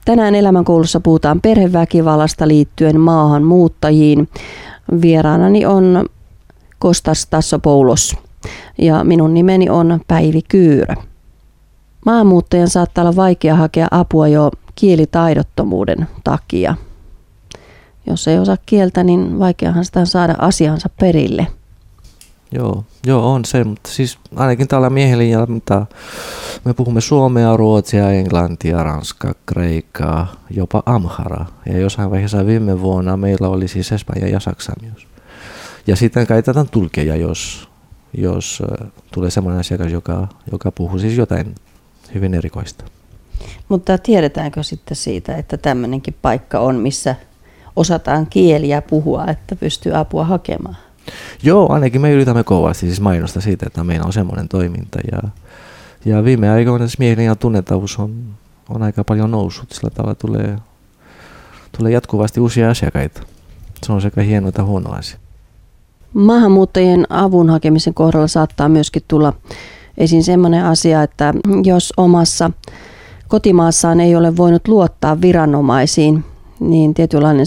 Tänään Elämänkoulussa puhutaan perheväkivallasta liittyen maahanmuuttajiin. Vieraanani on Kostas Tassopoulos ja minun nimeni on Päivi Kyyrö. Maahanmuuttajan saattaa olla vaikea hakea apua jo kielitaidottomuuden takia. Jos ei osaa kieltä, niin vaikeahan sitä saada asiansa perille. Joo, on se, mutta siis ainakin täällä Miehelinjalla, mitä me puhumme suomea, ruotsia, englantia, ranskaa, kreikkaa, jopa amharaa. Ja jossain vaiheessa viime vuonna meillä oli siis espanja ja saksa myös. Ja sitten käytetään tulkeja, jos tulee sellainen asiakas, joka puhuu siis jotain hyvin erikoista. Mutta tiedetäänkö sitten siitä, että tämmöinenkin paikka on, missä osataan kieliä puhua, että pystyy apua hakemaan? Joo, ainakin me yritämme kovasti siis mainosta siitä, että meillä on semmoinen toiminta. Ja viime aikoina Miehelinjan tunnettavuus on aika paljon noussut, sillä tavalla tulee jatkuvasti uusia asiakkaita. Se on sekä hieno että huono asia. Maahanmuuttajien avun hakemisen kohdalla saattaa myöskin tulla esiin sellainen asia, että jos omassa kotimaassaan ei ole voinut luottaa viranomaisiin, niin tietynlainen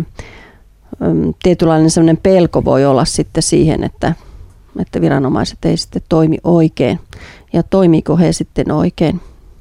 semmoinen pelko voi olla sitten siihen, että viranomaiset ei sitten toimi oikein. Ja toimiiko he sitten oikein?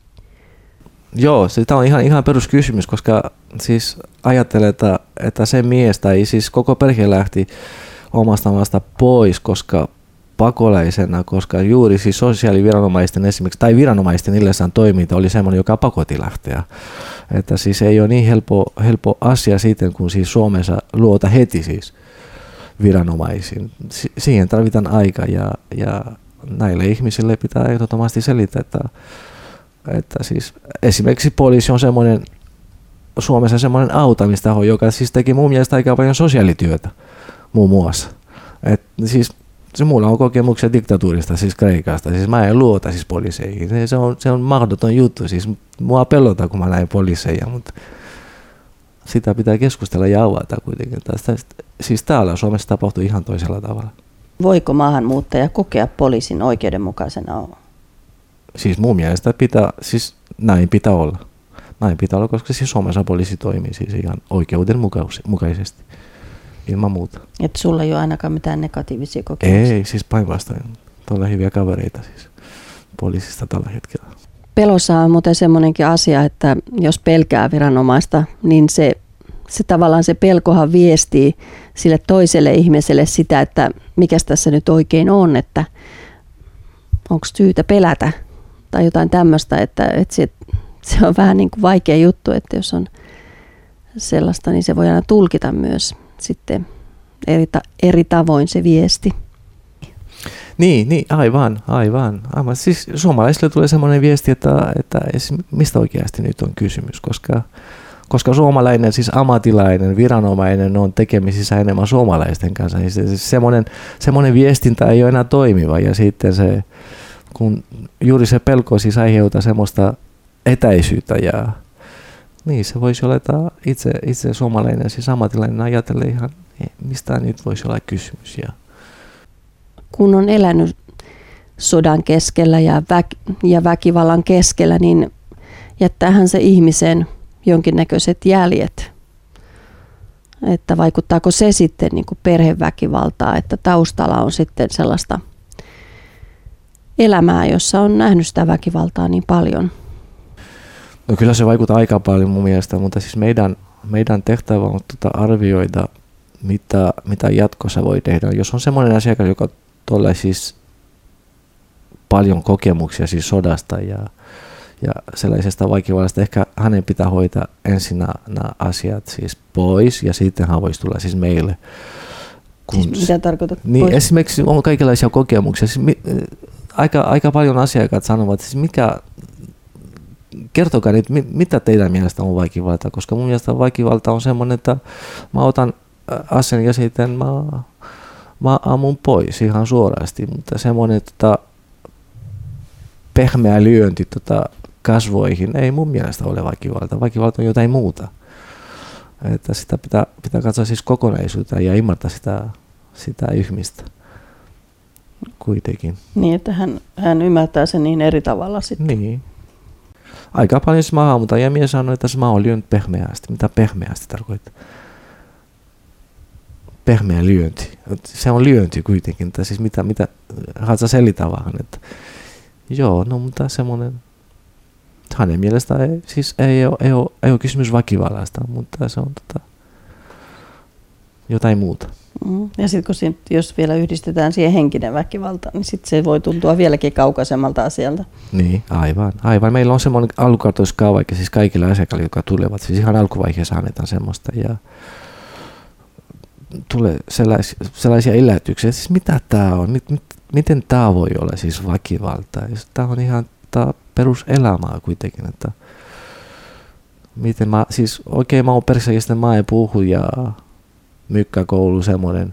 Joo, sitä on ihan peruskysymys, koska siis ajattelen, että se mies tai siis koko perhe lähti omasta maasta pois, koska pakolaisena, koska juuri siis sosiaaliviranomaisten esimerkiksi, tai viranomaisten illessään toiminta oli semmoinen, joka pakotti lähteä. Että siis ei ole niin helppo asia sitten, kun siis Suomessa luota heti siis viranomaisiin. Siihen tarvitaan aika ja näille ihmisille pitää ehdottomasti selittää, että siis esimerkiksi poliisi on semmoinen Suomessa semmoinen auttamistaho, joka siis teki mun mielestä aika paljon sosiaalityötä muun muassa. Et siis se mulla on kokemuksia diktatuurista, siis Kreikasta. Siis mä en luota siis poliiseihin. Se on mahdoton juttu. Siis mua pelottaa, kun mä näen poliiseja, mutta sitä pitää keskustella ja avata kuitenkin. Siis täällä Suomessa tapahtuu ihan toisella tavalla. Voiko maahanmuuttaja kokea poliisin oikeudenmukaisena? Siis mun mielestä näin pitää olla. Näin pitää olla, koska siis Suomessa poliisi toimii siis ihan oikeudenmukaisesti. Ilman muuta. Että sulla ei ole ainakaan mitään negatiivisia kokemuksia? Ei, siis päinvastoin. Tuolla hyviä kavereita siis poliisista tällä hetkellä. Pelossa on muuten semmoinenkin asia, että jos pelkää viranomaista, niin se tavallaan se pelkohan viestii sille toiselle ihmiselle sitä, että mikäs tässä nyt oikein on, että onko syytä pelätä tai jotain tämmöistä, että se on vähän niin kuin vaikea juttu, että jos on sellaista, niin se voi aina tulkita myös sitten eri tavoin se viesti. Niin, aivan. Siis suomalaisille tulee semmoinen viesti, että mistä oikeasti nyt on kysymys, koska suomalainen, siis ammattilainen, viranomainen on tekemisissä enemmän suomalaisten kanssa, niin semmoinen viestintä ei ole enää toimiva ja sitten se, kun juuri se pelko siis aiheuttaa semmoista etäisyyttä ja niin se voisi olla, että itse suomalainen, siis ammattilainen ajattelee ihan, mistä nyt voisi olla kysymys. Kun on elänyt sodan keskellä ja väkivallan keskellä, niin jättäähän se ihmisen jonkinnäköiset jäljet. Että vaikuttaako se sitten niin kuin perheväkivaltaa, että taustalla on sitten sellaista elämää, jossa on nähnyt sitä väkivaltaa niin paljon? No kyllä se vaikuttaa aika paljon mun mielestä, mutta siis meidän tehtävä on arvioida, mitä jatkossa voi tehdä. Jos on semmoinen asiakas, joka tulee siis paljon kokemuksia siis sodasta ja sellaisesta väkivallasta, ehkä hänen pitää hoitaa ensin nämä asiat siis pois ja sitten hän voisi tulla siis meille. Siis mitä tarkoitat niin pois? Esimerkiksi on kaikenlaisia kokemuksia. Siis aika paljon asiakkaat sanovat, siis kertokaa nyt, mitä teidän mielestä on väkivalta, koska mun mielestä väkivalta on semmoinen, että mä otan aseen ja sitten mä ammun pois ihan suorasti, mutta semmoinen pehmeä lyönti kasvoihin ei mun mielestä ole väkivalta. Väkivalta on jotain muuta. Että sitä pitää katsoa siis kokonaisuutta ja ymmärtää sitä ihmistä kuitenkin. Niin, että hän ymmärtää sen niin eri tavalla sitten. Niin. aika paljon siis maahanmuuttajia mies sanoi, että mä oon lyönyt pehmeästi. Mitä pehmeästi tarkoittaa? Pehmeä lyönti. Se on lyönti kuitenkin. Että siis mitä haluatko selittää vaan? Että joo, no mutta semmoinen, hänen mielestä ei ole kysymys väkivallasta, mutta se on jotain muuta. Ja sitten jos vielä yhdistetään siihen henkinen väkivalta, niin sitten se voi tuntua vieläkin kaukaisemmalta asialta. Niin, aivan. Meillä on semmoinen alkukartoituskaava, siis kaikilla asiakkailla, jotka tulevat, siis ihan alkuvaiheessa annetaan semmoista ja tulee sellaisia yllätyksiä, siis mitä tämä on, miten tämä voi olla siis väkivaltaa. Tämä on ihan peruselämää kuitenkin, että miten mä oon perseistä mä en puhu ja mykkäkoulu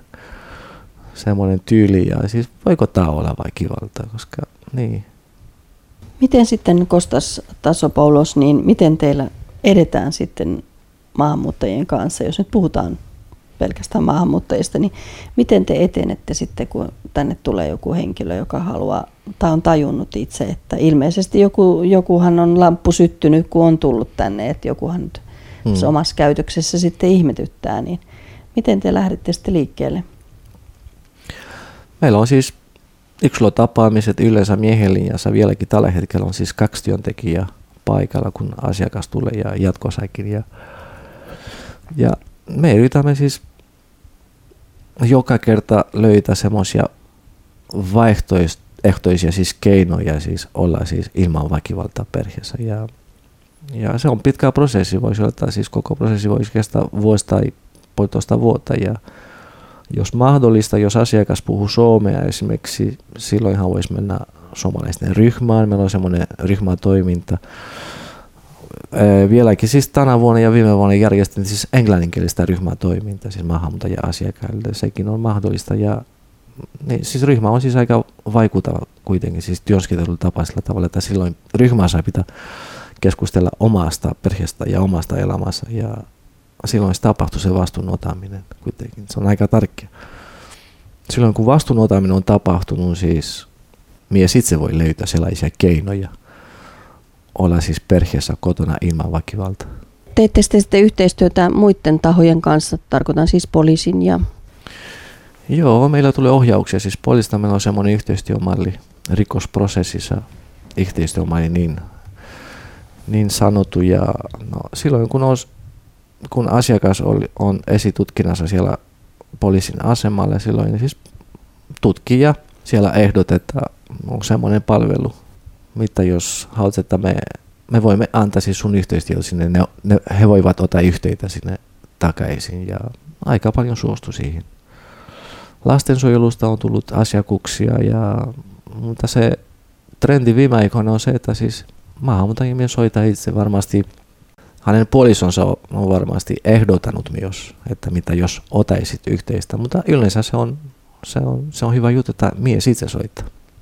semmoinen tyyli ja siis voiko tämä olla väkivaltaa, koska niin. Miten sitten Kostas Tasopoulos, niin miten teillä edetään sitten maahanmuuttajien kanssa, jos nyt puhutaan pelkästään maahanmuuttajista, niin miten te etenette sitten, kun tänne tulee joku henkilö, joka haluaa tai on tajunnut itse, että ilmeisesti jokuhan on lamppu syttynyt, kun on tullut tänne, että jokuhan nyt omassa käytöksessä sitten ihmetyttää, niin miten te lähdette sitten liikkeelle? Meillä on siis yksilötapaamiset yleensä miehen linjassa. Vieläkin tällä hetkellä on siis 2 työntekijää paikalla, kun asiakas tulee ja jatkossakin. Ja me yritämme siis joka kerta löytää semmoisia vaihtoehtoisia siis keinoja siis olla siis ilman väkivaltaa perheessä. Ja se on pitkä prosessi, voisi olla, siis koko prosessi voisi kestää vuosi tai 1,5 vuotta. Ja jos mahdollista, jos asiakas puhuu suomea esimerkiksi, silloinhan voisi mennä suomalaisten ryhmään. Meillä on semmoinen ryhmätoiminta. Vieläkin siis tänä vuonna ja viime vuonna järjestettiin siis englanninkielistä ryhmätoimintaa siis maahanmuuttajien asiakkaille. Sekin on mahdollista ja niin, siis ryhmä on siis aika vaikuttava kuitenkin siis työskentelytapa sillä tavalla, että silloin ryhmässä pitää keskustella omasta perheestä ja omasta elämästä ja silloin se tapahtuu se vastuun otaminen kuitenkin. Se on aika tärkeä. Silloin kun vastuun otaminen on tapahtunut, siis mies itse voi löytää sellaisia keinoja olla siis perheessä kotona ilman väkivaltaa. Teette sitten yhteistyötä muiden tahojen kanssa, tarkoitan siis poliisin ja... Joo, meillä tulee ohjauksia. Siis poliisista meillä on semmoinen yhteistyömalli rikosprosessissa, yhteistyömalli niin sanottu. Ja no, silloin kun asiakas on esitutkinnassa siellä poliisin asemalla, silloin siis tutkija siellä ehdotetaan, on semmoinen palvelu, mitä jos haluat, että me voimme antaa siis sun yhteistyötä sinne, he voivat ottaa yhteyttä sinne takaisin ja aika paljon suostu siihen. Lastensuojelusta on tullut asiakuksia, mutta se trendi viime aikoina on se, että siis maahanmuuttajien mies hoitaa itse varmasti. Hänen puolisonsa on varmasti ehdottanut myös, että mitä jos otaisit yhteistä, mutta yleensä se on hyvä juttu, että mies itse soittaa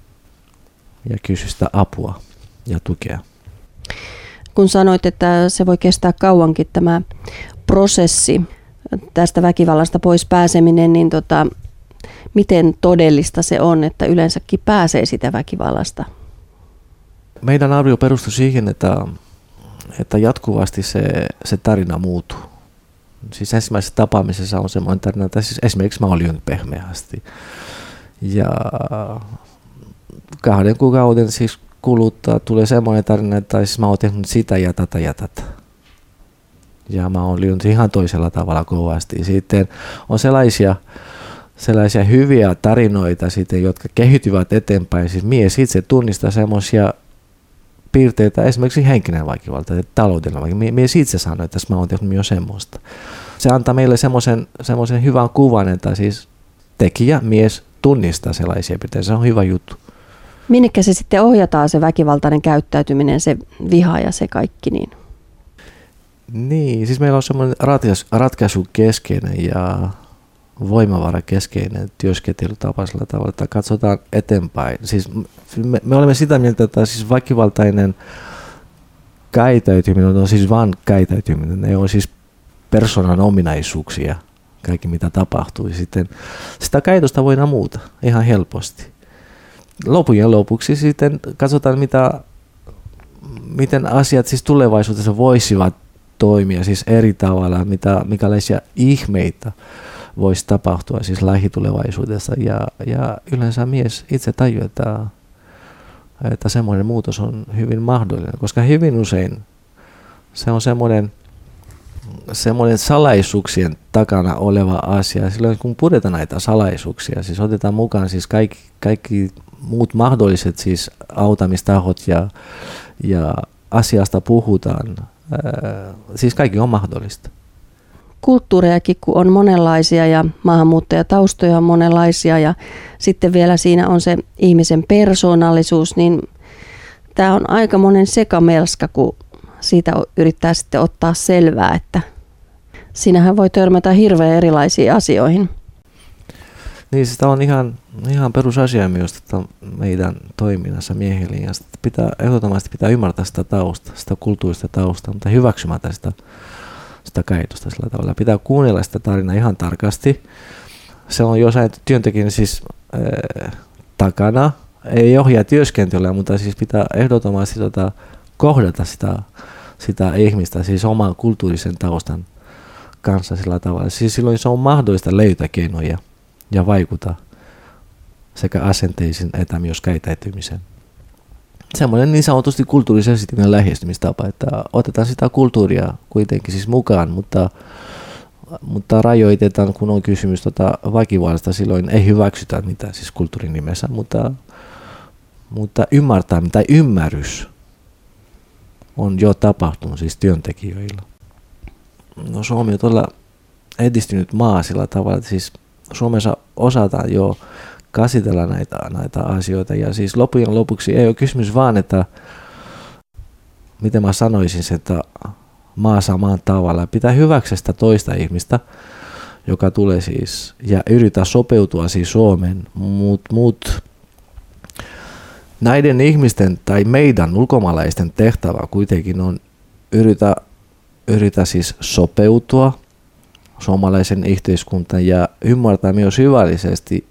ja kysyy sitä apua ja tukea. Kun sanoit, että se voi kestää kauankin tämä prosessi, tästä väkivallasta pois pääseminen, niin miten todellista se on, että yleensäkin pääsee sitä väkivallasta? Meidän arvio perustuu siihen, että jatkuvasti se tarina muuttuu. Siis ensimmäisessä tapaamisessa on semmoinen tarina, että siis esimerkiksi mä olin pehmeästi. Ja 2 kuukauden siis kuluttaa tulee semmoinen tarina, että siis mä oon tehnyt sitä ja tätä ja tätä. Ja mä oon lyönyt ihan toisella tavalla kovasti. Sitten on sellaisia hyviä tarinoita, sitten, jotka kehittyvät eteenpäin. Siis mies itse tunnistaa semmoisia piirteitä, esimerkiksi henkinen väkivalta ja taloudellinen väkivalta. Mies itse sanoo, että mä oon tehnyt myös semmoista. Se antaa meille semmoisen hyvän kuvan, että siis tekijä, mies tunnistaa sellaisia piirteitä. Se on hyvä juttu. Minnekä se sitten ohjataan se väkivaltainen käyttäytyminen, se viha ja se kaikki niin? Niin, siis meillä on semmoinen ratkaisukeskeinen ja voimavarakeskeinen työskentelytapa sillä tavalla, että katsotaan eteenpäin. Siis me olemme sitä mieltä, että siis väkivaltainen käyttäytyminen on siis vain käyttäytyminen. Ne on siis persoonan ominaisuuksia, kaikki mitä tapahtuu. Sitten sitä käytöstä voidaan muuta ihan helposti. Lopujen lopuksi sitten katsotaan, miten asiat siis tulevaisuudessa voisivat toimia siis eri tavalla, mikälaisia ihmeitä voisi tapahtua siis lähitulevaisuudessa. Ja yleensä mies itse tajuaa, että semmoinen muutos on hyvin mahdollinen, koska hyvin usein se on semmoinen salaisuuksien takana oleva asia. Silloin kun puretaan näitä salaisuuksia, siis otetaan mukaan siis kaikki muut mahdolliset siis autamistahot ja asiasta puhutaan, siis kaikki on mahdollista. Kulttuurejakin kun on monenlaisia ja maahanmuuttajataustoja on monenlaisia ja sitten vielä siinä on se ihmisen persoonallisuus, niin tämä on aika monen sekamelska, kun siitä yrittää sitten ottaa selvää, että siinähän voi törmätä hirveän erilaisiin asioihin. Niin, sitä on ihan perusasia myös meidän toiminnassa miehille. Ja ehdottomasti pitää ymmärtää sitä taustaa, sitä kulttuurista taustaa, mutta hyväksymättä sitä käytöstä sillä tavalla. Pitää kuunnella sitä tarinaa ihan tarkasti. Se on jossain työntekijän siis takana, ei ohjaa työskentelyä, mutta siis pitää ehdottomasti kohdata sitä ihmistä siis oman kulttuurisen taustan kanssa sillä tavalla. Siis silloin se on mahdollista löytää keinoja ja vaikuttaa sekä asenteisiin että myös käyttäytymiseen. Semmoinen niin sanotusti kulttuurisensitiivinen lähestymistapa, että otetaan sitä kulttuuria kuitenkin siis mukaan, mutta rajoitetaan, kun on kysymys väkivallasta, silloin ei hyväksytä mitään siis kulttuurin nimessä, mutta ymmärrys on jo tapahtunut siis työntekijöillä. No, Suomi on todella edistynyt maa sillä tavalla, että siis Suomessa osataan jo käsitellä näitä asioita ja siis loppujen lopuksi ei ole kysymys vaan, että miten mä sanoisin, että maa samaan tavalla. Pitää hyväksyä sitä toista ihmistä, joka tulee siis ja yrittää sopeutua siis Suomeen, mut näiden ihmisten tai meidän ulkomaalaisten tehtävä kuitenkin on yritä siis sopeutua suomalaisen yhteiskuntaan ja ymmärtää myös hyvällisesti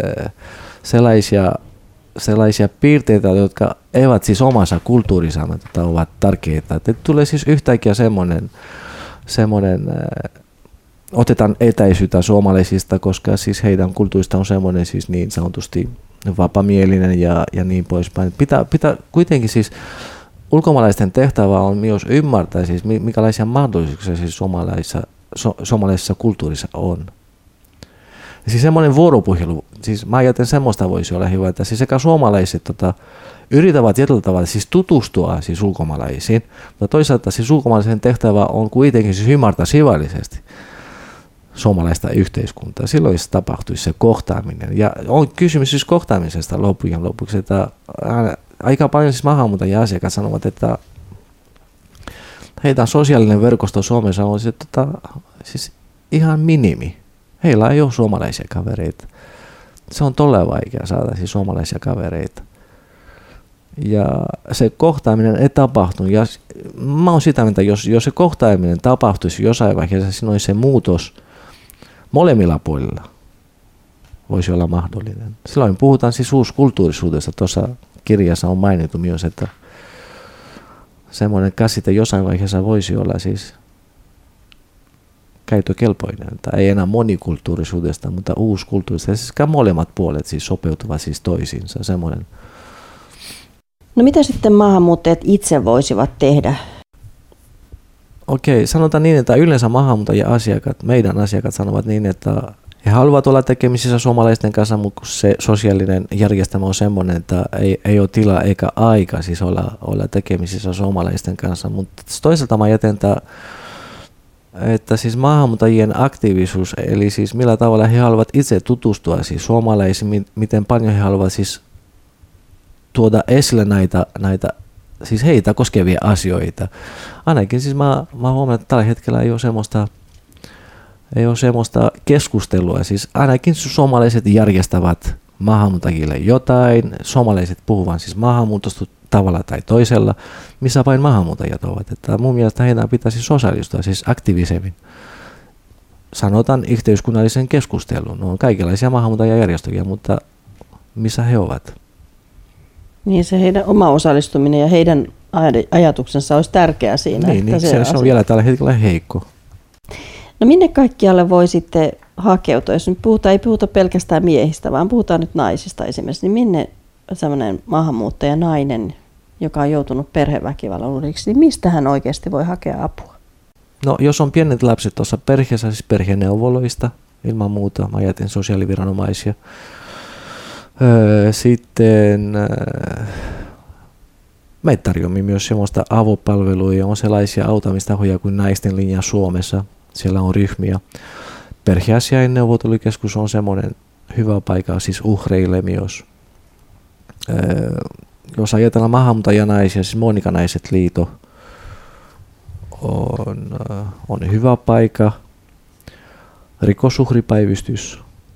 sellaisia piirteitä, jotka eivät siis omassa kulttuurissa ovat tärkeitä. Että tulee siis yhtäkkiä semmoinen otetaan etäisyyttä suomalaisista, koska siis heidän kulttuurista on semmoinen siis niin sanotusti vapamielinen ja niin poispäin. Pitää kuitenkin siis ulkomaalaisten tehtävä on myös ymmärtää siis minkälaisia mahdollisuuksia siis suomalaisessa kulttuurissa on. Ja siis semmoinen vuoropuhelu, siis mä ajattelen semmoista voisi olla hyvä, että siis sekä suomalaiset yrittävät tietyllä tavalla siis tutustua siis ulkomaalaisiin, mutta toisaalta siis ulkomaalaisen tehtävä on kuitenkin siis ymmärtää syvällisesti suomalaista yhteiskuntaa. Silloin se tapahtuisi se kohtaaminen. Ja on kysymys siis kohtaamisesta loppujen lopuksi, että aika paljon siis maahanmuuttajia asiakkaat sanovat, että heidän sosiaalinen verkosto Suomessa on siis ihan minimi. Heillä ei ole suomalaisia kavereita. Se on todella vaikea saada siis suomalaisia kavereita. Ja se kohtaaminen ei tapahtunut. Ja mä oon sitä mieltä, jos se kohtaaminen tapahtuisi jossain vaiheessa, silloin se muutos molemmilla puolilla voisi olla mahdollinen. Silloin puhutaan siis uuskulttuurisuudesta. Tuossa kirjassa on mainittu myös, että semmoinen käsite jossain vaiheessa voisi olla siis käyttökelpoinen. Ei enää monikulttuurisuudesta, mutta uuskulttuurista. Siis molemmat puolet siis sopeutuvat siis toisiinsa. Semmoinen. No mitä sitten maahanmuuttajat itse voisivat tehdä? Okei, sanotaan niin, että yleensä maahanmuuttajia-asiakkaat, meidän asiakkaat sanovat niin, että he haluavat olla tekemisissä suomalaisten kanssa, mutta se sosiaalinen järjestelmä on semmoinen, että ei ole tilaa eikä aika siis olla tekemisissä suomalaisten kanssa. Mutta toisaalta mä jätän, että siis maahanmuuttajien aktiivisuus, eli siis millä tavalla he haluavat itse tutustua siis suomalaisiin, miten paljon he haluavat siis tuoda esille näitä siis heitä koskevia asioita. Ainakin siis mä huomaan, että tällä hetkellä ei ole semmoista keskustelua. Siis ainakin suomalaiset järjestävät maahanmuuttajille jotain. Suomalaiset puhuvat siis maahanmuutosta tavalla tai toisella, missä vain maahanmuuttajat ovat. Että mun mielestä heidän pitäisi osallistua siis aktiivisemmin. Sanotaan yhteiskunnallisen keskusteluun. No on kaikenlaisia maahanmuuttajajärjestöjä, mutta missä he ovat? Niin se heidän oma osallistuminen ja heidän ajatuksensa olisi tärkeä siinä. Niin, se on vielä tällä hetkellä heikko. No minne kaikkialle voi sitten hakeutua, jos nyt ei puhuta pelkästään miehistä, vaan puhutaan nyt naisista esimerkiksi, niin minne sellainen maahanmuuttaja nainen, joka on joutunut perheväkivallan uhriksi, niin mistä hän oikeasti voi hakea apua? No jos on pienet lapset tuossa perheessä, siis perheneuvoloista, ilman muuta, mä ajatin sosiaaliviranomaisia. Sitten me tarjoamme myös semmoista avopalveluja, on sellaisia autamistahoja kuin Naisten linja Suomessa, siellä on ryhmiä. Perheasiain neuvottelukeskus on semmoinen hyvä paikka siis uhreille myös. Jos ajatellaan maahanmuuttajanaisia, siis Monika Naiset liitto on hyvä paikka. Rikosuhripäivystys,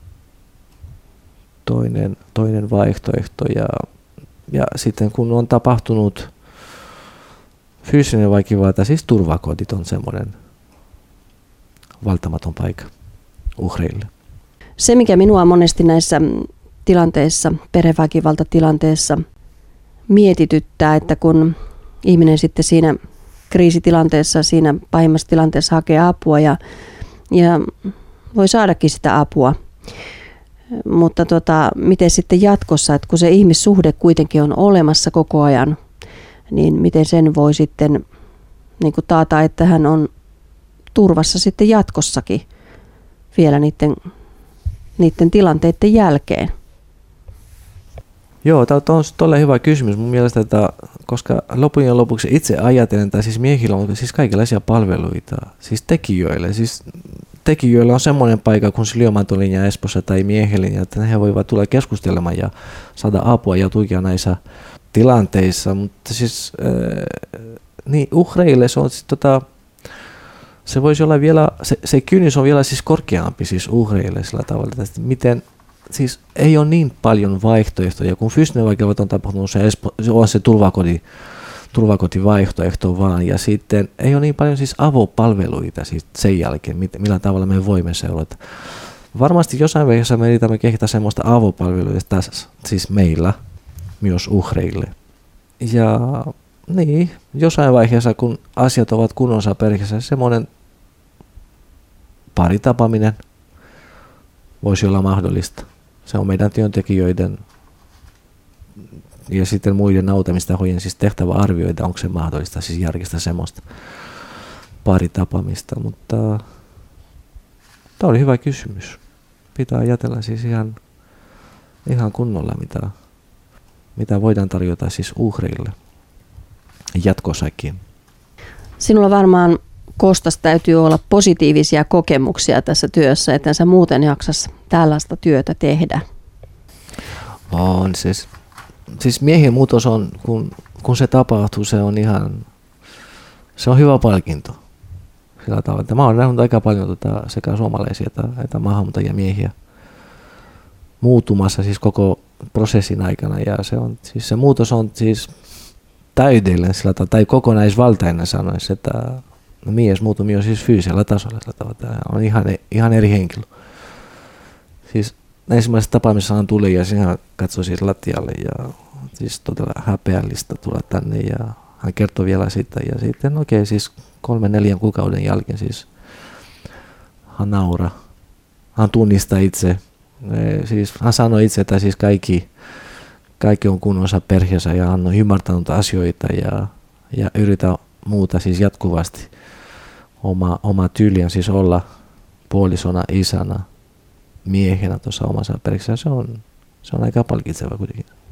toinen vaihtoehto ja sitten kun on tapahtunut fyysinen väkivalta, siis turvakodit on semmoinen valtamaton paikka uhreille. Se, mikä minua monesti näissä tilanteissa, perheväkivaltatilanteessa mietityttää, että kun ihminen sitten siinä kriisitilanteessa, siinä pahimmassa tilanteessa hakee apua ja voi saadakin sitä apua, mutta miten sitten jatkossa, että kun se ihmissuhde kuitenkin on olemassa koko ajan, niin miten sen voi sitten niin kuin taata, että hän on turvassa sitten jatkossakin vielä niiden tilanteiden jälkeen? Joo, tämä on todella hyvä kysymys mun mielestä, että koska lopujen lopuksi itse ajattelen, että siis miehillä on siis kaikenlaisia palveluita, siis tekijöillä on semmoinen paikka kuin Lyömääntolinja Espoossa tai miehilinja, että he voivat tulla keskustelemaan ja saada apua ja tukea näissä tilanteissa, mutta siis niin uhreille se on siis se voisi olla vielä, se kynnys on vielä siis korkeampi siis uhreille sillä tavalla, että miten siis ei ole niin paljon vaihtoehtoja, kun fyysinen väkivalta on tapahtunut, se on se turvakotivaihtoehto vaan, ja sitten ei ole niin paljon siis avopalveluita siis sen jälkeen, millä tavalla me voimme seurata. Varmasti jossain vaiheessa me yritämme kehittää semmoista avopalveluita tässä, siis meillä, myös uhreille. Ja niin, jossain vaiheessa, kun asiat ovat kunnossa perheessä, semmoinen paritapaaminen voisi olla mahdollista. Se on meidän työntekijöiden ja sitten muiden autamistahojen siis tehtävä arvioida, onko se mahdollista siis järjestää semmoista paritapaamista, mutta tämä oli hyvä kysymys. Pitää ajatella siis ihan kunnolla, mitä voidaan tarjota siis uhreille jatkossakin. Sinulla varmaan, Kostas, täytyy olla positiivisia kokemuksia tässä työssä, että sä muuten jaksas tällaista työtä tehdä. On siis miehen muutos on, kun se tapahtuu, se on hyvä palkinto. Sillä tavalla. Mä oon nähnyt aika paljon sekä suomalaisia että maahanmuuttajia miehiä muuttumassa siis koko prosessin aikana, ja se muutos on siis täydellinen sillä tavalla, tai kokonaisvaltainen sanoisi, että mies muuttui myös siis fyysisellä tasolla sillä tavalla. Tämä on ihan eri henkilö. Siis ensimmäisessä tapaamisessa hän tuli ja hän katsoi siis lattialle ja siis todella häpeällistä tulla tänne, ja hän kertoi vielä sitä, ja sitten siis 3-4 kuukauden jälkeen siis hän nauraa. Hän tunnistaa itse. Siis hän sanoi itse, että siis kaikki on kunnossa perheessä ja hän on ymmärtänyt asioita ja yrittää muuta siis jatkuvasti oma tyyliä siis olla puolisona, isänä, miehenä tuossa omassa perheessä. Se on aika palkitseva kuitenkin.